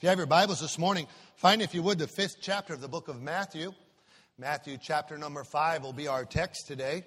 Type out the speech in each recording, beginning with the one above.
If you have your Bibles this morning, find, if you would, the 5th chapter of the book of Matthew. Matthew chapter number 5 will be our text today.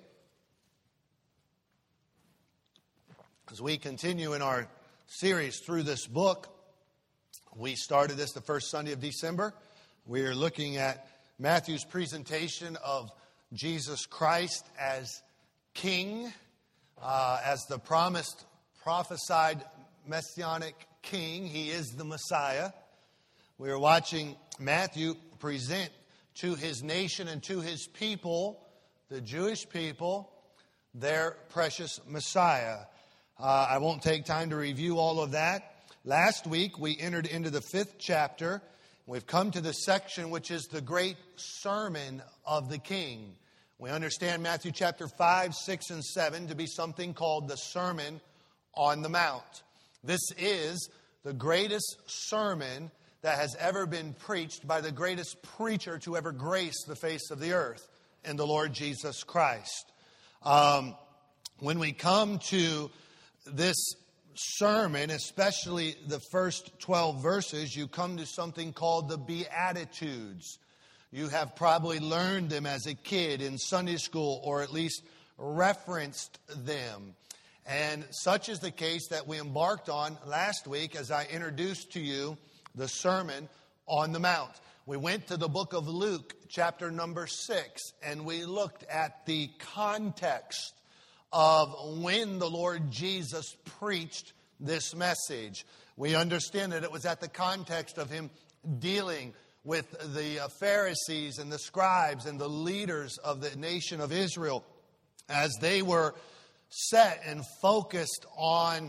As we continue in our series through this book, we started this the first Sunday of December. We are looking at Matthew's presentation of Jesus Christ as King, as the prophesied Messianic King. He is the Messiah. We are watching Matthew present to his nation and to his people, the Jewish people, their precious Messiah. I won't take time to review all of that. Last week we entered into the 5th chapter. We've come to the section which is the great sermon of the King. We understand Matthew chapter 5, 6, and 7 to be something called the Sermon on the Mount. This is the greatest sermon that has ever been preached by the greatest preacher to ever grace the face of the earth, in the Lord Jesus Christ. When we come to this sermon, especially the first 12 verses, you come to something called the Beatitudes. You have probably learned them as a kid in Sunday school, or at least referenced them. And such is the case that we embarked on last week as I introduced to you the Sermon on the Mount. We went to the book of Luke, chapter number 6, and we looked at the context of when the Lord Jesus preached this message. We understand that it was at the context of him dealing with the Pharisees and the scribes and the leaders of the nation of Israel as they were set and focused on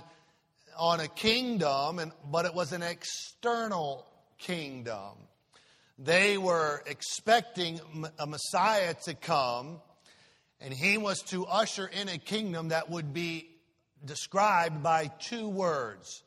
a kingdom, but it was an external kingdom. They were expecting a Messiah to come, and he was to usher in a kingdom that would be described by two words: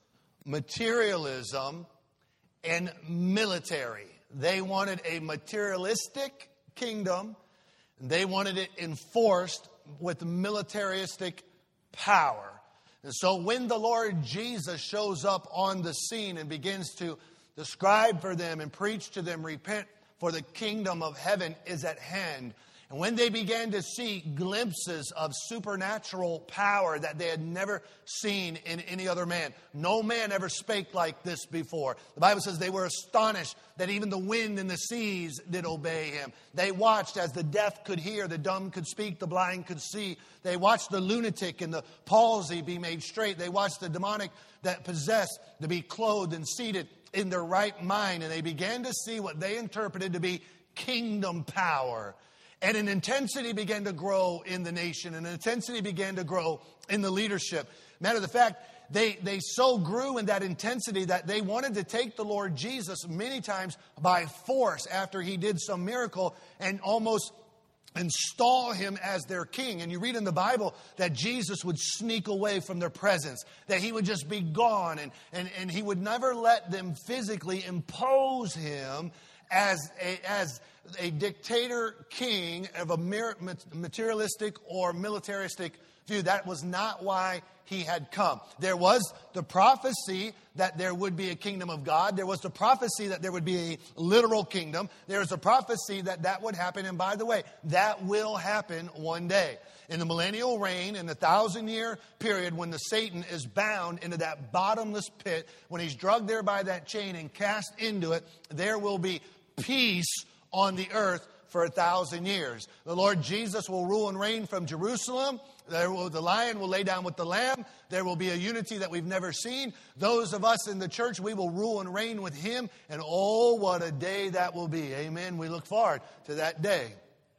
materialism and military. They wanted a materialistic kingdom, and they wanted it enforced with militaristic power. And so when the Lord Jesus shows up on the scene and begins to describe for them and preach to them, repent, for the kingdom of heaven is at hand. And when they began to see glimpses of supernatural power that they had never seen in any other man. No man ever spake like this before. The Bible says they were astonished that even the wind and the seas did obey him. They watched as the deaf could hear, the dumb could speak, the blind could see. They watched the lunatic and the palsy be made straight. They watched the demonic that possessed to be clothed and seated in their right mind. And they began to see what they interpreted to be kingdom power. And an intensity began to grow in the nation. And an intensity began to grow in the leadership. Matter of the fact, they so grew in that intensity that they wanted to take the Lord Jesus many times by force after he did some miracle and almost install him as their king. And you read in the Bible that Jesus would sneak away from their presence, that he would just be gone, and he would never let them physically impose him as a dictator king of a materialistic or militaristic view. That was not why he had come. There was the prophecy that there would be a kingdom of God. There was the prophecy that there would be a literal kingdom. There was a prophecy that would happen. And by the way, that will happen one day. In the millennial reign, in the 1,000-year period, when the Satan is bound into that bottomless pit, when he's drugged there by that chain and cast into it, there will be peace on the earth for 1,000 years. The Lord Jesus will rule and reign from Jerusalem. The lion will lay down with the lamb. There will be a unity that we've never seen. Those of us in the church, we will rule and reign with him. And oh, what a day that will be. Amen. We look forward to that day.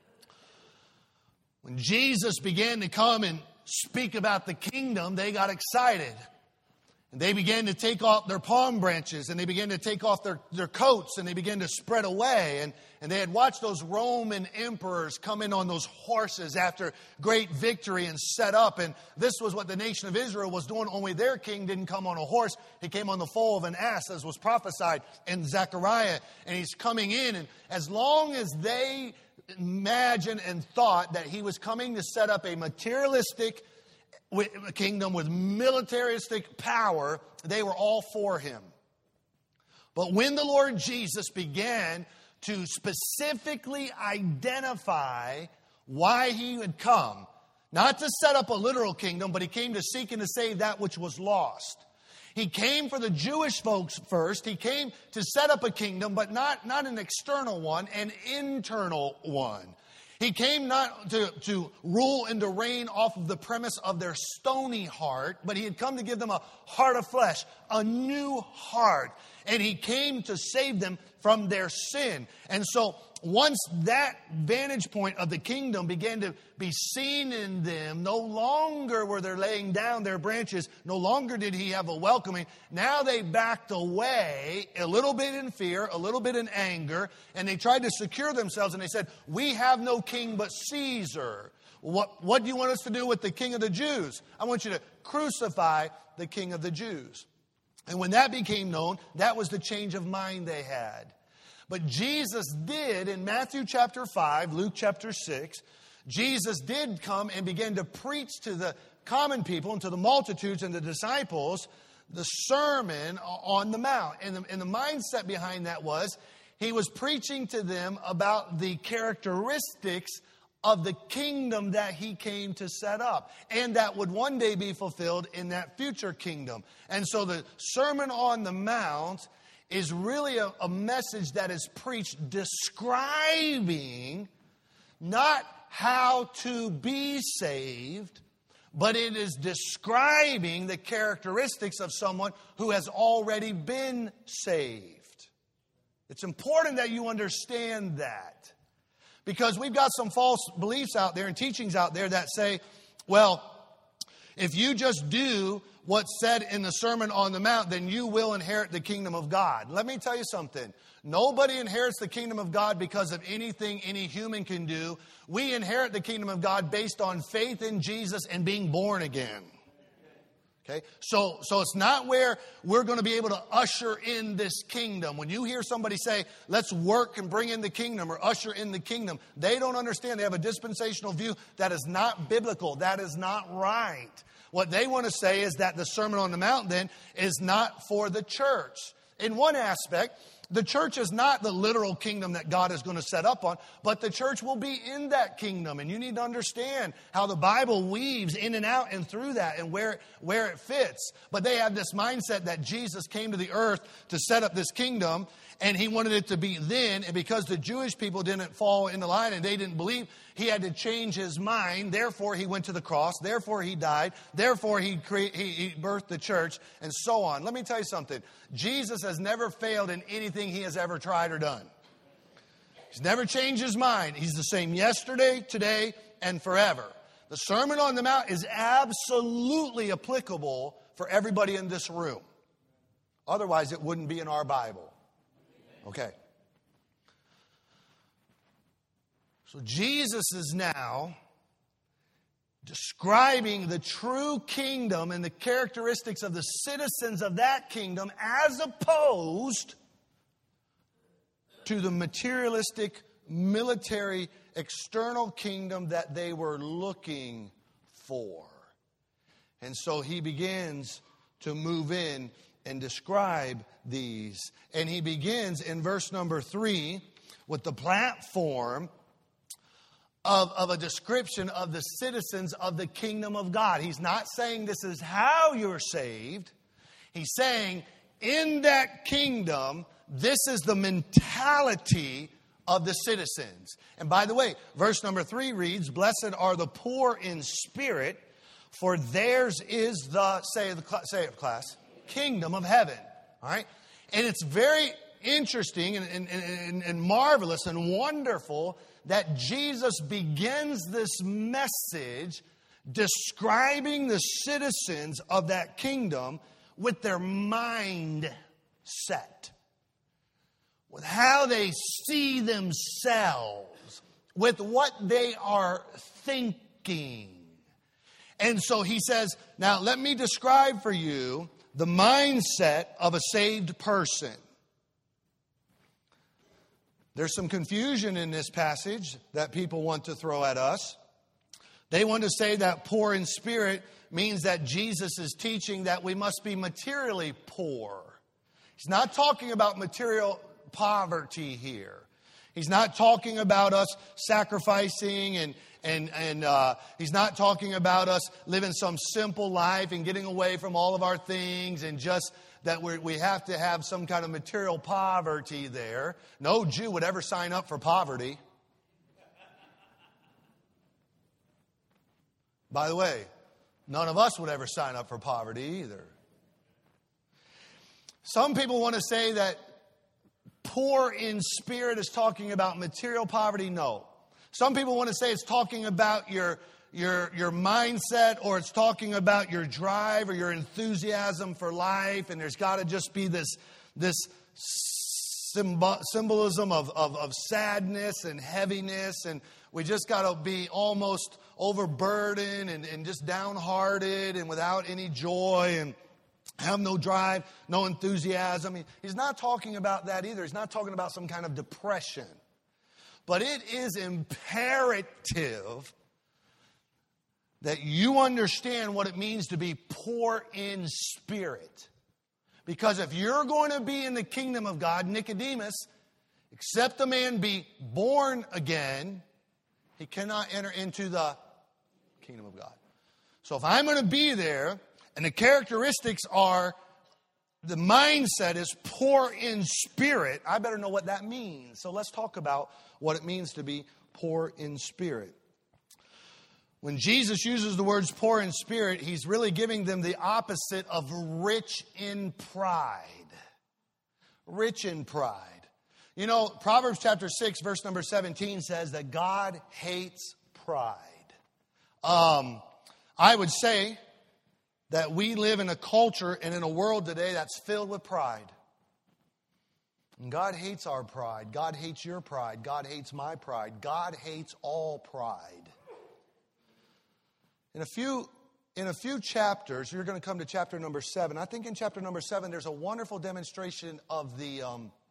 When Jesus began to come and speak about the kingdom, they got excited. And they began to take off their palm branches, and they began to take off their coats, and they began to spread away. And they had watched those Roman emperors come in on those horses after great victory and set up. And this was what the nation of Israel was doing, only their king didn't come on a horse. He came on the foal of an ass, as was prophesied in Zechariah. And he's coming in, and as long as they imagined and thought that he was coming to set up a materialistic a kingdom with militaristic power, they were all for him. But when the Lord Jesus began to specifically identify why he had come, not to set up a literal kingdom, but he came to seek and to save that which was lost. He came for the Jewish folks first. He came to set up a kingdom, but not an external one, an internal one. He came not to rule and to reign off of the premise of their stony heart, but he had come to give them a heart of flesh, a new heart. And he came to save them from their sin. And so once that vantage point of the kingdom began to be seen in them, no longer were they laying down their branches, no longer did he have a welcoming. Now they backed away a little bit in fear, a little bit in anger, and they tried to secure themselves, and they said, we have no king but Caesar. What do you want us to do with the king of the Jews? I want you to crucify the king of the Jews. And when that became known, that was the change of mind they had. But Jesus did, in Matthew chapter 5, Luke chapter 6, Jesus did come and begin to preach to the common people and to the multitudes and the disciples the Sermon on the Mount. And the mindset behind that was he was preaching to them about the characteristics of the kingdom that he came to set up, and that would one day be fulfilled in that future kingdom. And so the Sermon on the Mount is really a message that is preached describing not how to be saved, but it is describing the characteristics of someone who has already been saved. It's important that you understand that, because we've got some false beliefs out there and teachings out there that say, well, if you just do what's said in the Sermon on the Mount, then you will inherit the kingdom of God. Let me tell you something. Nobody inherits the kingdom of God because of anything any human can do. We inherit the kingdom of God based on faith in Jesus and being born again. Okay? So it's not where we're going to be able to usher in this kingdom. When you hear somebody say, let's work and bring in the kingdom or usher in the kingdom, they don't understand. They have a dispensational view that is not biblical. That is not right. What they want to say is that the Sermon on the Mount then is not for the church. In one aspect, the church is not the literal kingdom that God is going to set up on, but the church will be in that kingdom. And you need to understand how the Bible weaves in and out and through that and where it fits. But they have this mindset that Jesus came to the earth to set up this kingdom, and he wanted it to be then. And because the Jewish people didn't fall in the line and they didn't believe, he had to change his mind. Therefore, he went to the cross. Therefore, he died. Therefore, he birthed the church, and so on. Let me tell you something. Jesus has never failed in anything he has ever tried or done. He's never changed his mind. He's the same yesterday, today, and forever. The Sermon on the Mount is absolutely applicable for everybody in this room. Otherwise, it wouldn't be in our Bible. Okay. So Jesus is now describing the true kingdom and the characteristics of the citizens of that kingdom as opposed to the materialistic, military, external kingdom that they were looking for. And so he begins to move in and describe these. And he begins in verse number 3 with the platform of a description of the citizens of the kingdom of God. He's not saying this is how you're saved. He's saying in that kingdom, this is the mentality of the citizens. And by the way, verse number 3 reads, "Blessed are the poor in spirit, for theirs is the," say it, class, "kingdom of heaven." All right? And it's very interesting and marvelous and wonderful that Jesus begins this message describing the citizens of that kingdom with their mind set, with how they see themselves, with what they are thinking. And so he says, now let me describe for you the mindset of a saved person. There's some confusion in this passage that people want to throw at us. They want to say that poor in spirit means that Jesus is teaching that we must be materially poor. He's not talking about material poverty here. He's not talking about us sacrificing and he's not talking about us living some simple life and getting away from all of our things and just that we have to have some kind of material poverty there. No Jew would ever sign up for poverty. By the way, none of us would ever sign up for poverty either. Some people want to say that poor in spirit is talking about material poverty. No. Some people want to say it's talking about your mindset, or it's talking about your drive or your enthusiasm for life, and there's got to just be this symbolism of sadness and heaviness, and we just got to be almost overburdened and just downhearted and without any joy and have no drive, no enthusiasm. He's not talking about that either. He's not talking about some kind of depression. But it is imperative that you understand what it means to be poor in spirit. Because if you're going to be in the kingdom of God, Nicodemus, except a man be born again, he cannot enter into the kingdom of God. So if I'm going to be there, and the characteristics are, the mindset is poor in spirit, I better know what that means. So let's talk about what it means to be poor in spirit. When Jesus uses the words poor in spirit, he's really giving them the opposite of rich in pride. Rich in pride. You know, Proverbs chapter 6, verse number 17 says that God hates pride. I would say that we live in a culture and in a world today that's filled with pride. And God hates our pride. God hates your pride. God hates my pride. God hates all pride. In a few chapters, you're going to come to chapter number 7. I think in chapter number 7, there's a wonderful demonstration of the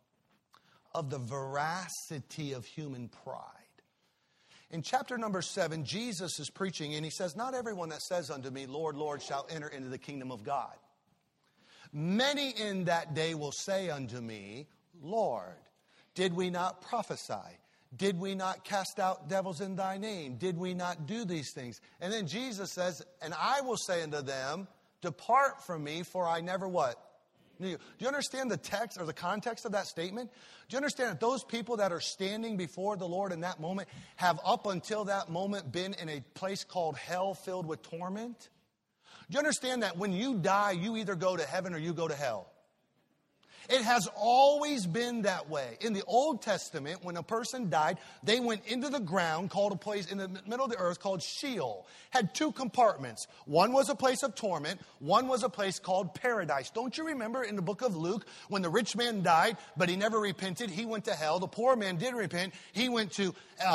veracity of human pride. In chapter number 7, Jesus is preaching, and he says, "Not everyone that says unto me, Lord, Lord, shall enter into the kingdom of God. Many in that day will say unto me, Lord, did we not prophesy? Did we not cast out devils in thy name? Did we not do these things?" And then Jesus says, "And I will say unto them, depart from me, for I never" what? Knew you. Do you understand the text or the context of that statement? Do you understand that those people that are standing before the Lord in that moment have up until that moment been in a place called hell filled with torment? Do you understand that when you die, you either go to heaven or you go to hell? It has always been that way. In the Old Testament, when a person died, they went into the ground, called a place in the middle of the earth called Sheol. Had two compartments. One was a place of torment. One was a place called paradise. Don't you remember in the book of Luke, when the rich man died, but he never repented, he went to hell. The poor man did repent. He went to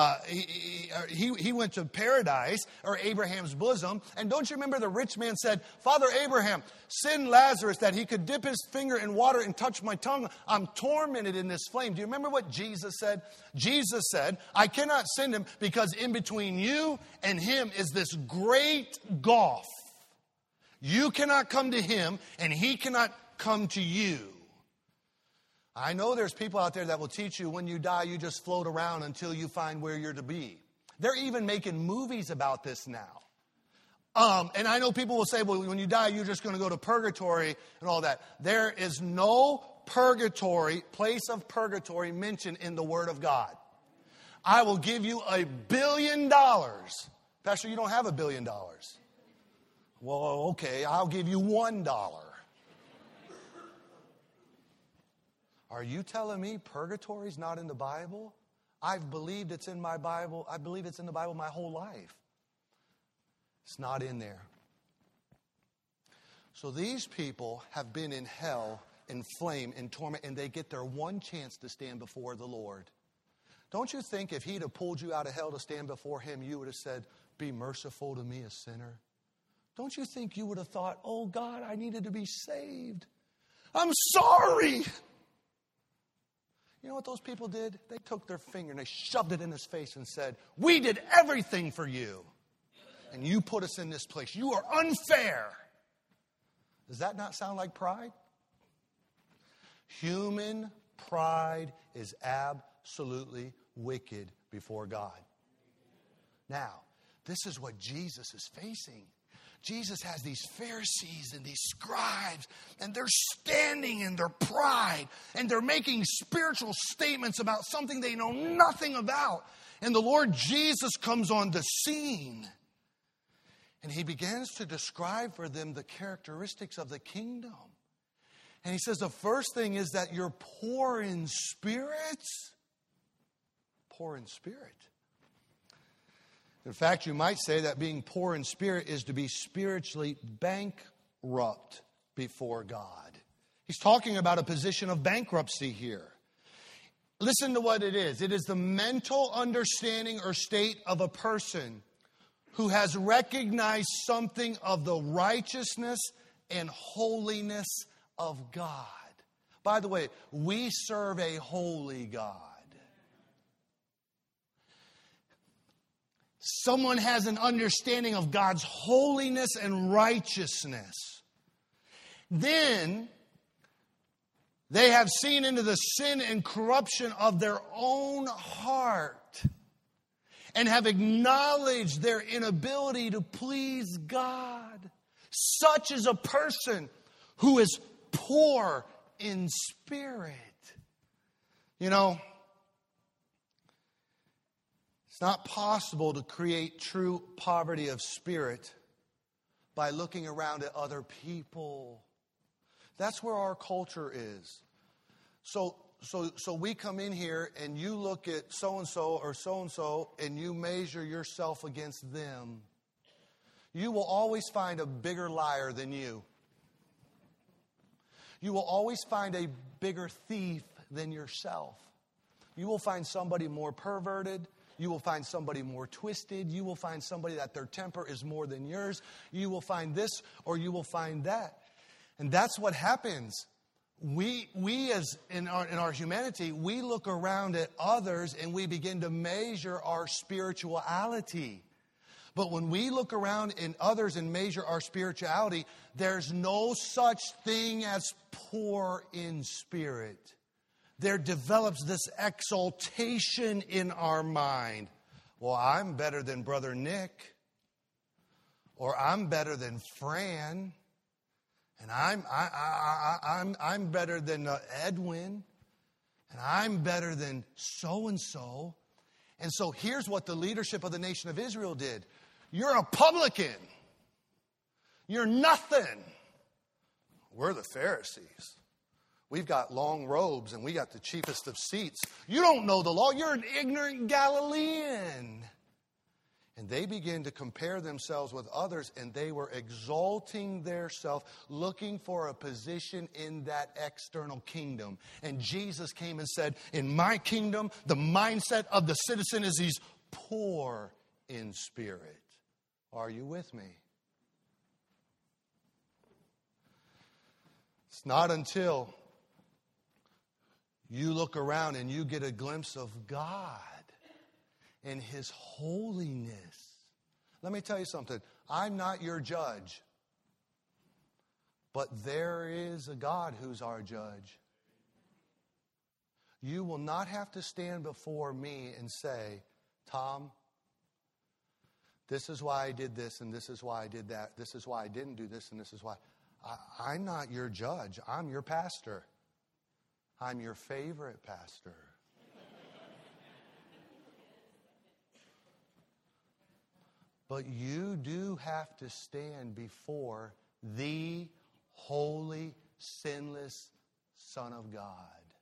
he went to paradise, or Abraham's bosom. And don't you remember the rich man said, "Father Abraham, send Lazarus that he could dip his finger in water and touch my tongue. I'm tormented in this flame." Do you remember what Jesus said? Jesus said, "I cannot send him because in between you and him is this great gulf. You cannot come to him and he cannot come to you." I know there's people out there that will teach you when you die, you just float around until you find where you're to be. They're even making movies about this now. And I know people will say, well, when you die, you're just going to go to purgatory and all that. There is no purgatory, place of purgatory mentioned in the Word of God. I will give you $1 billion. Pastor, you don't have $1 billion. Well, okay, I'll give you $1. Are you telling me purgatory's not in the Bible? I've believed it's in my Bible. I believe it's in the Bible my whole life. It's not in there. So these people have been in hell, in flame, in torment, and they get their one chance to stand before the Lord. Don't you think if he'd have pulled you out of hell to stand before him, you would have said, "Be merciful to me, a sinner"? Don't you think you would have thought, "Oh God, I needed to be saved. I'm sorry"? You know what those people did? They took their finger and they shoved it in his face and said, "We did everything for you. And you put us in this place. You are unfair." Does that not sound like pride? Human pride is absolutely wicked before God. Now, this is what Jesus is facing. Jesus has these Pharisees and these scribes, and they're standing in their pride, and they're making spiritual statements about something they know nothing about. And the Lord Jesus comes on the scene, and he begins to describe for them the characteristics of the kingdom. And he says the first thing is that you're poor in spirit. Poor in spirit. In fact, you might say that being poor in spirit is to be spiritually bankrupt before God. He's talking about a position of bankruptcy here. Listen to what it is. It is the mental understanding or state of a person who has recognized something of the righteousness and holiness of God. By the way, we serve a holy God. Someone has an understanding of God's holiness and righteousness. Then they have seen into the sin and corruption of their own heart and have acknowledged their inability to please God. Such is a person who is poor in spirit. You know, it's not possible to create true poverty of spirit by looking around at other people. That's where our culture is. So we come in here and you look at so-and-so or so-and-so and you measure yourself against them. You will always find a bigger liar than you. You will always find a bigger thief than yourself. You will find somebody more perverted. You will find somebody more twisted. You will find somebody that their temper is more than yours. You will find this or you will find that. And that's what happens. We as in our humanity, we look around at others and we begin to measure our spirituality. But when we look around in others and measure our spirituality, there's no such thing as poor in spirit. There develops this exaltation in our mind. Well, I'm better than Brother Nick. Or I'm better than Fran. And I'm better than Edwin. And I'm better than so-and-so. And so here's what the leadership of the nation of Israel did. You're a publican. You're nothing. We're the Pharisees. We've got long robes and we got the chiefest of seats. You don't know the law. You're an ignorant Galilean. And they began to compare themselves with others, and they were exalting theirself, looking for a position in that external kingdom. And Jesus came and said, in my kingdom, the mindset of the citizen is he's poor in spirit. Are you with me? It's not until you look around and you get a glimpse of God and His holiness. Let me tell you something. I'm not your judge. But there is a God who's our judge. You will not have to stand before me and say, Tom, this is why I did this and this is why I did that. This is why I didn't do this and this is why. I'm not your judge. I'm your pastor. I'm your favorite pastor. But you do have to stand before the holy, sinless Son of God.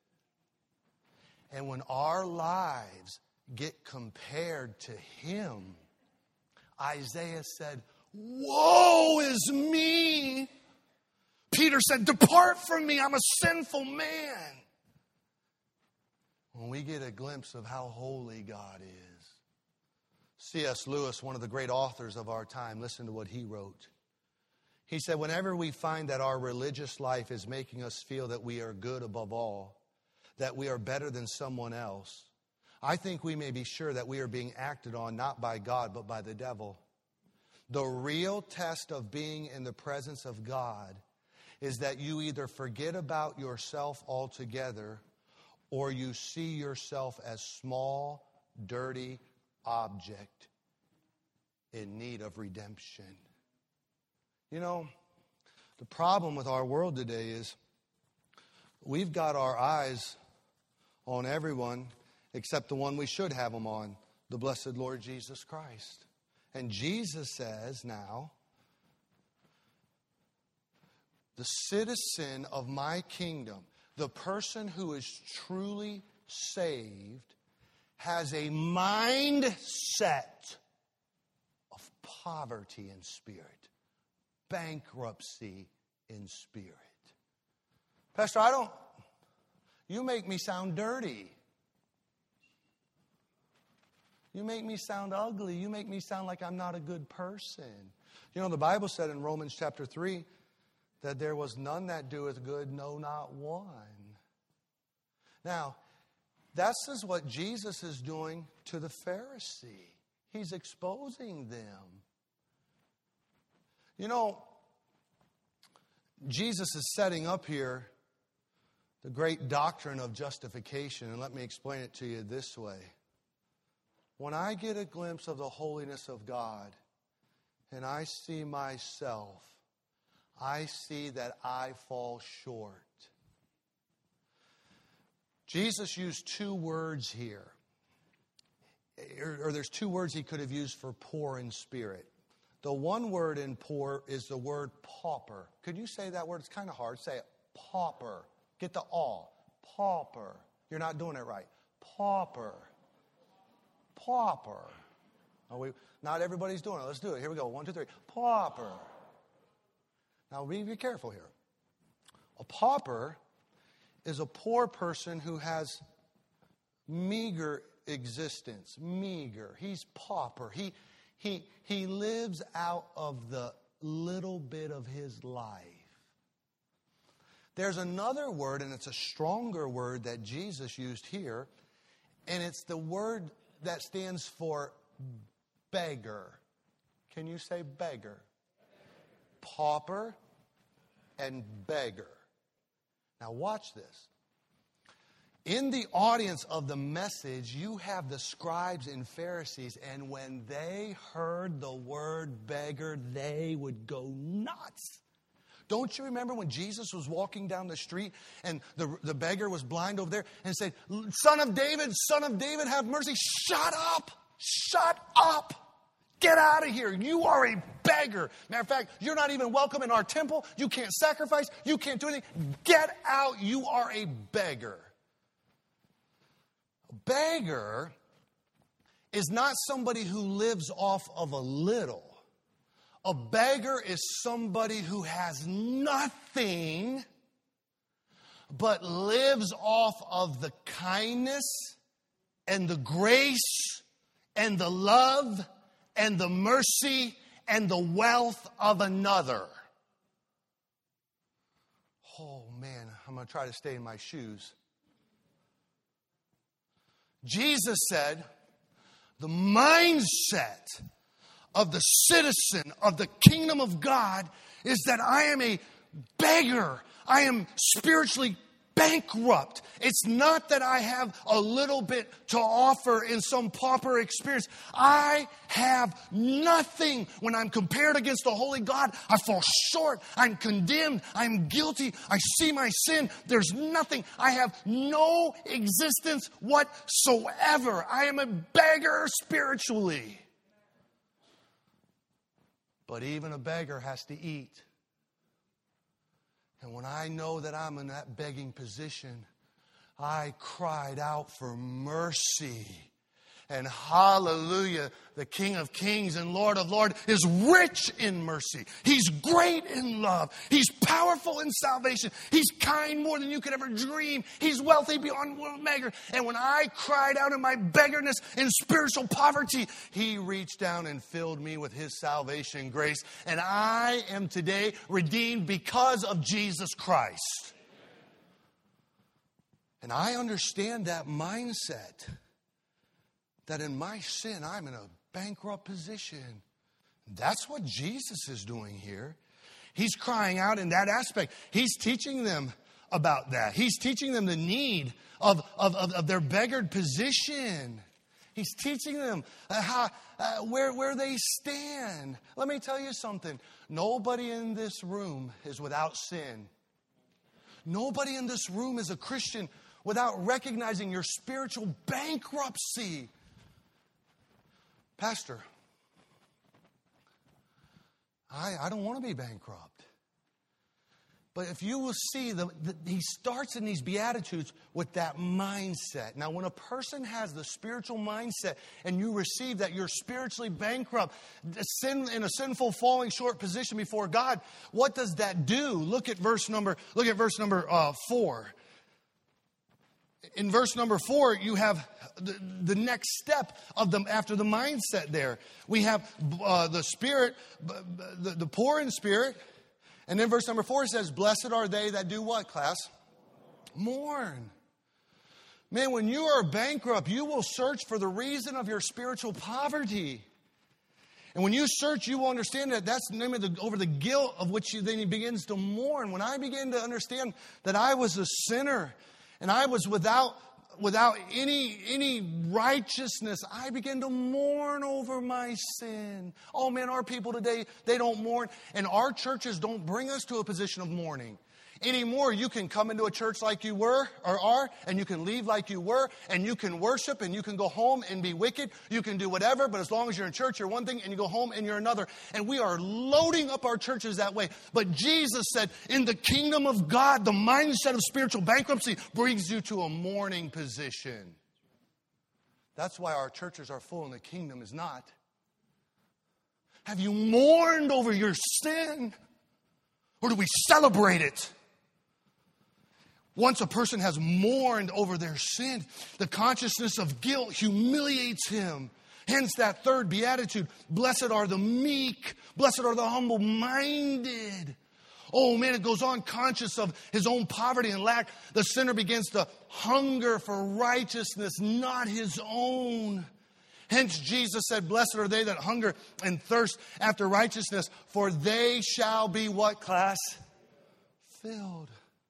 And when our lives get compared to Him, Isaiah said, woe is me. Peter said, depart from me, I'm a sinful man. When we get a glimpse of how holy God is. C.S. Lewis, one of the great authors of our time, listen to what he wrote. He said, whenever we find that our religious life is making us feel that we are good above all, that we are better than someone else, I think we may be sure that we are being acted on not by God, but by the devil. The real test of being in the presence of God is that you either forget about yourself altogether or you see yourself as small, dirty object in need of redemption. You know, the problem with our world today is we've got our eyes on everyone except the one we should have them on, the blessed Lord Jesus Christ. And Jesus says now, the citizen of my kingdom, the person who is truly saved, has a mindset of poverty in spirit, bankruptcy in spirit. Pastor, you make me sound dirty. You make me sound ugly. You make me sound like I'm not a good person. You know, the Bible said in Romans chapter 3 that there was none that doeth good, no, not one. Now, this is what Jesus is doing to the Pharisee. He's exposing them. You know, Jesus is setting up here the great doctrine of justification. And let me explain it to you this way. When I get a glimpse of the holiness of God and I see myself, I see that I fall short. Jesus used two words here. Or there's two words he could have used for poor in spirit. The one word in poor is the word pauper. Could you say that word? It's kind of hard. Say it. Pauper. Get the aw. Pauper. You're not doing it right. Pauper. Pauper. Oh, not everybody's doing it. Let's do it. Here we go. 1, 2, 3. Pauper. Now, be careful here. A pauper is a poor person who has meager existence. Meager. He's pauper. He lives out of the little bit of his life. There's another word, and it's a stronger word that Jesus used here, and it's the word that stands for beggar. Can you say beggar? Pauper and beggar. Now watch this. In the audience of the message, you have the scribes and Pharisees, and when they heard the word beggar, they would go nuts. Don't you remember when Jesus was walking down the street and the beggar was blind over there and said, Son of David, have mercy. Shut up. Shut up. Get out of here. You are a beggar. Matter of fact, you're not even welcome in our temple. You can't sacrifice. You can't do anything. Get out. You are a beggar. A beggar is not somebody who lives off of a little. A beggar is somebody who has nothing but lives off of the kindness and the grace and the love and the mercy and the wealth of another. Oh man, I'm going to try to stay in my shoes. Jesus said, the mindset of the citizen of the kingdom of God is that I am a beggar. I am spiritually bankrupt. It's not that I have a little bit to offer in some pauper experience. I have nothing. When I'm compared against the holy God, I fall short. I'm condemned. I'm guilty. I see my sin. There's nothing. I have no existence whatsoever. I am a beggar spiritually. But even a beggar has to eat. And when I know that I'm in that begging position, I cried out for mercy. And hallelujah, the King of Kings and Lord of Lords is rich in mercy. He's great in love. He's powerful in salvation. He's kind more than you could ever dream. He's wealthy beyond measure. And when I cried out in my beggarness and spiritual poverty, He reached down and filled me with His salvation grace. And I am today redeemed because of Jesus Christ. And I understand that mindset. That in my sin, I'm in a bankrupt position. That's what Jesus is doing here. He's crying out in that aspect. He's teaching them about that. He's teaching them the need of their beggared position. He's teaching them where they stand. Let me tell you something. Nobody in this room is without sin. Nobody in this room is a Christian without recognizing your spiritual bankruptcy. Pastor, I don't want to be bankrupt. But if you will see, he starts in these Beatitudes with that mindset. Now, when a person has the spiritual mindset and you receive that you're spiritually bankrupt, in a sinful, falling short position before God, what does that do? Look at verse number 4. In verse number 4, you have the next step after the mindset there. We have the spirit, the poor in spirit. And then verse number 4 says, blessed are they that do what, class? Mourn. Man, when you are bankrupt, you will search for the reason of your spiritual poverty. And when you search, you will understand that that's the name over the guilt of which then he begins to mourn. When I began to understand that I was a sinner and I was without any righteousness, I began to mourn over my sin. Oh man, our people today, they don't mourn. And our churches don't bring us to a position of mourning. Anymore, you can come into a church like you were or are, and you can leave like you were, and you can worship, and you can go home and be wicked. You can do whatever, but as long as you're in church, you're one thing, and you go home and you're another. And we are loading up our churches that way. But Jesus said, in the kingdom of God, the mindset of spiritual bankruptcy brings you to a mourning position. That's why our churches are full and the kingdom is not. Have you mourned over your sin? Or do we celebrate it? Once a person has mourned over their sin, the consciousness of guilt humiliates him. Hence that third beatitude, blessed are the meek, blessed are the humble-minded. Oh man, it goes on, conscious of his own poverty and lack. The sinner begins to hunger for righteousness, not his own. Hence Jesus said, blessed are they that hunger and thirst after righteousness, for they shall be what, class? Filled.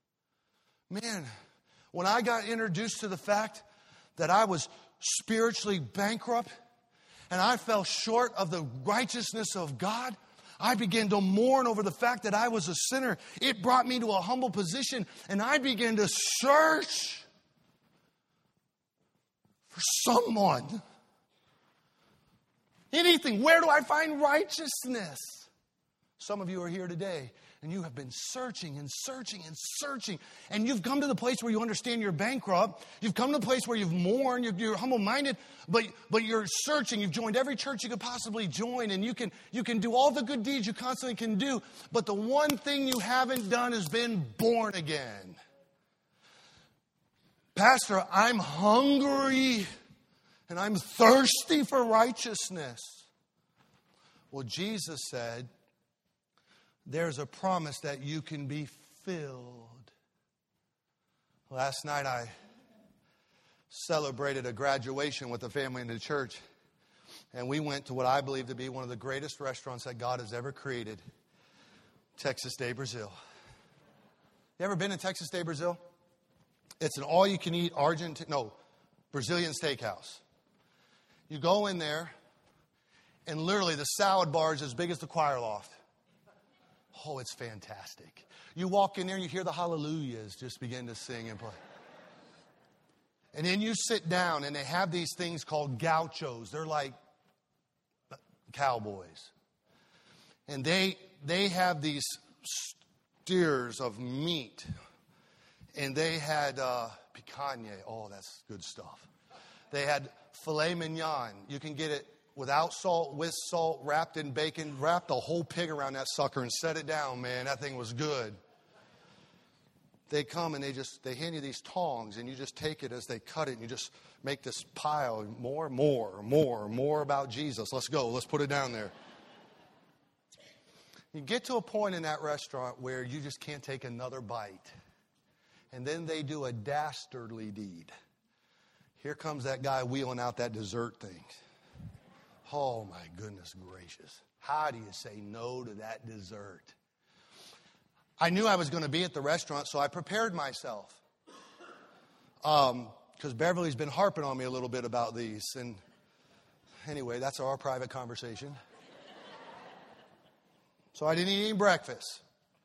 Man, when I got introduced to the fact that I was spiritually bankrupt and I fell short of the righteousness of God, I began to mourn over the fact that I was a sinner. It brought me to a humble position, and I began to search for someone. Anything. Where do I find righteousness? Some of you are here today, and you have been searching and searching and searching. And you've come to the place where you understand you're bankrupt. You've come to the place where you've mourned. You're humble-minded, but you're searching. You've joined every church you could possibly join, and you can do all the good deeds you constantly can do. But the one thing you haven't done is been born again. Pastor, I'm hungry. And I'm thirsty for righteousness. Well, Jesus said, there's a promise that you can be filled. Last night I celebrated a graduation with a family in the church. And we went to what I believe to be one of the greatest restaurants that God has ever created. Texas de Brazil. You ever been to Texas de Brazil? It's an all-you-can-eat Brazilian steakhouse. You go in there, and literally the salad bar is as big as the choir loft. Oh, it's fantastic. You walk in there, and you hear the hallelujahs just begin to sing and play. And then you sit down, and they have these things called gauchos. They're like cowboys. And they have these steers of meat. And they had picanha. Oh, that's good stuff. They had filet mignon. You can get it without salt, with salt, wrapped in bacon. Wrap the whole pig around that sucker and set it down, man. That thing was good. They come and they hand you these tongs, and you just take it as they cut it, and you just make this pile. More about Jesus. Let's go. Let's put it down there. You get to a point in that restaurant where you just can't take another bite. And then they do a dastardly deed. Here comes that guy wheeling out that dessert thing. Oh, my goodness gracious. How do you say no to that dessert? I knew I was going to be at the restaurant, so I prepared myself. Because Beverly's been harping on me a little bit about these. And anyway, that's our private conversation. So I didn't eat any breakfast.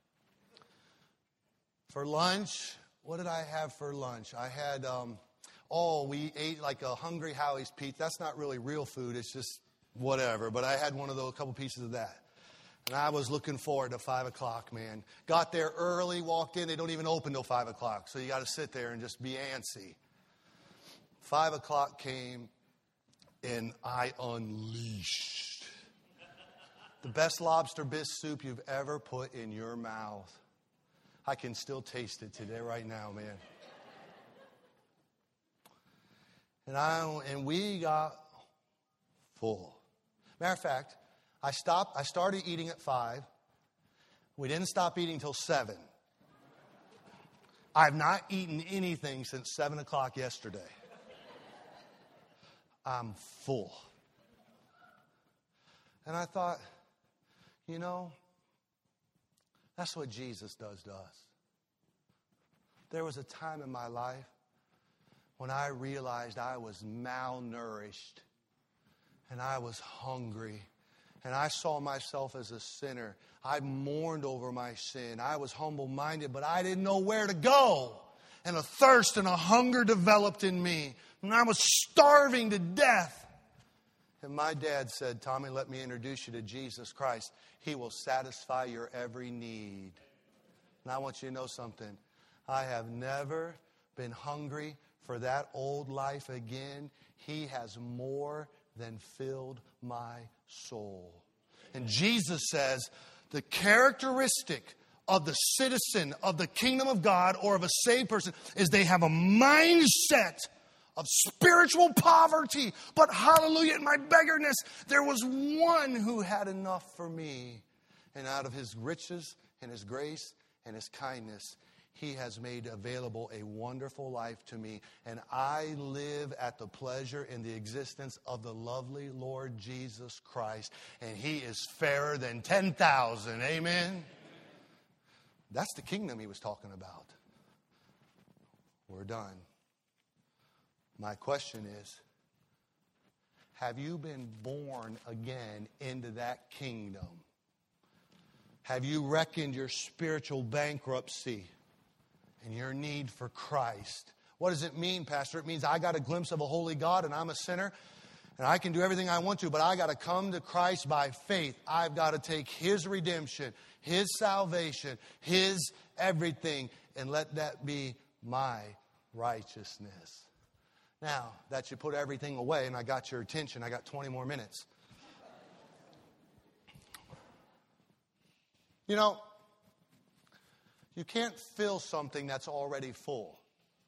For lunch, what did I have for lunch? I had, we ate like a Hungry Howie's pizza. That's not really real food. It's just whatever. But I had one of those, a couple pieces of that. And I was looking forward to 5 o'clock, man. Got there early, walked in. They don't even open till 5 o'clock. So you got to sit there and just be antsy. 5 o'clock came, and I unleashed the best lobster bisque soup you've ever put in your mouth. I can still taste it today, right now, man. And we got full. Matter of fact, I started eating at 5. We didn't stop eating till 7. I've not eaten anything since 7 o'clock yesterday. I'm full. And I thought, that's what Jesus does to us. There was a time in my life when I realized I was malnourished and I was hungry. And I saw myself as a sinner. I mourned over my sin. I was humble-minded, but I didn't know where to go. And a thirst and a hunger developed in me. And I was starving to death. And my dad said, Tommy, let me introduce you to Jesus Christ. He will satisfy your every need. And I want you to know something. I have never been hungry for that old life again. He has more than filled my soul. And Jesus says the characteristic of the citizen of the kingdom of God or of a saved person is they have a mindset of spiritual poverty. But hallelujah, in my beggarness, there was one who had enough for me. And out of his riches and his grace and his kindness, he has made available a wonderful life to me. And I live at the pleasure and the existence of the lovely Lord Jesus Christ. And he is fairer than 10,000. Amen? That's the kingdom he was talking about. We're done. My question is, have you been born again into that kingdom? Have you reckoned your spiritual bankruptcy and your need for Christ? What does it mean, Pastor? It means I got a glimpse of a holy God and I'm a sinner and I can do everything I want to, but I got to come to Christ by faith. I've got to take his redemption, his salvation, his everything, and let that be my righteousness. Now, that you put everything away and I got your attention, I got 20 more minutes. You can't fill something that's already full.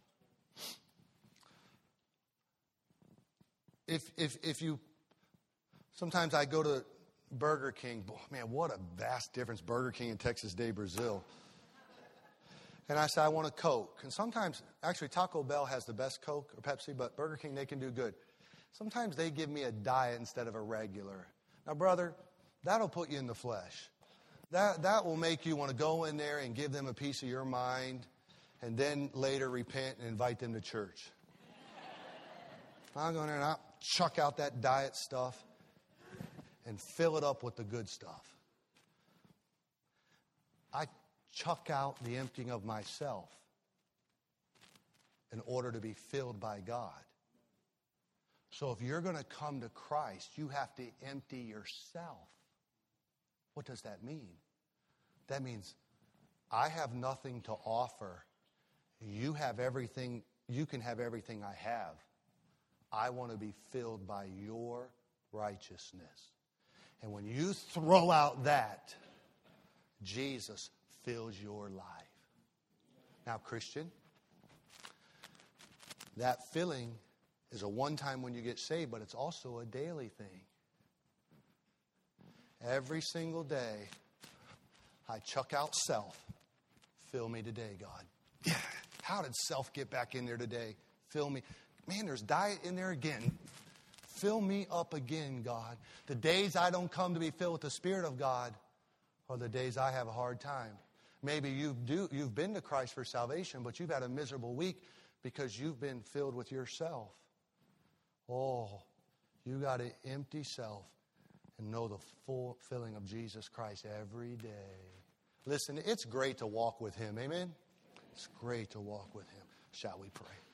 If you, sometimes I go to Burger King. Boy, man, what a vast difference, Burger King and Texas Day, Brazil. And I say, I want a Coke. And sometimes, actually, Taco Bell has the best Coke or Pepsi, but Burger King, they can do good. Sometimes they give me a diet instead of a regular. Now, brother, that'll put you in the flesh. That will make you want to go in there and give them a piece of your mind and then later repent and invite them to church. I'll go in there and I'll chuck out that diet stuff and fill it up with the good stuff. I chuck out the emptying of myself in order to be filled by God. So if you're going to come to Christ, you have to empty yourself. What does that mean? That means I have nothing to offer. You have everything. You can have everything I have. I want to be filled by your righteousness. And when you throw out that, Jesus fills your life. Now, Christian, that filling is a one-time when you get saved, but it's also a daily thing. Every single day, I chuck out self. Fill me today, God. Yeah. How did self get back in there today? Fill me. Man, there's diet in there again. Fill me up again, God. The days I don't come to be filled with the Spirit of God are the days I have a hard time. Maybe you've been to Christ for salvation, but you've had a miserable week because you've been filled with yourself. Oh, you got to empty self and know the full filling of Jesus Christ every day. Listen, it's great to walk with Him. Amen? It's great to walk with Him. Shall we pray?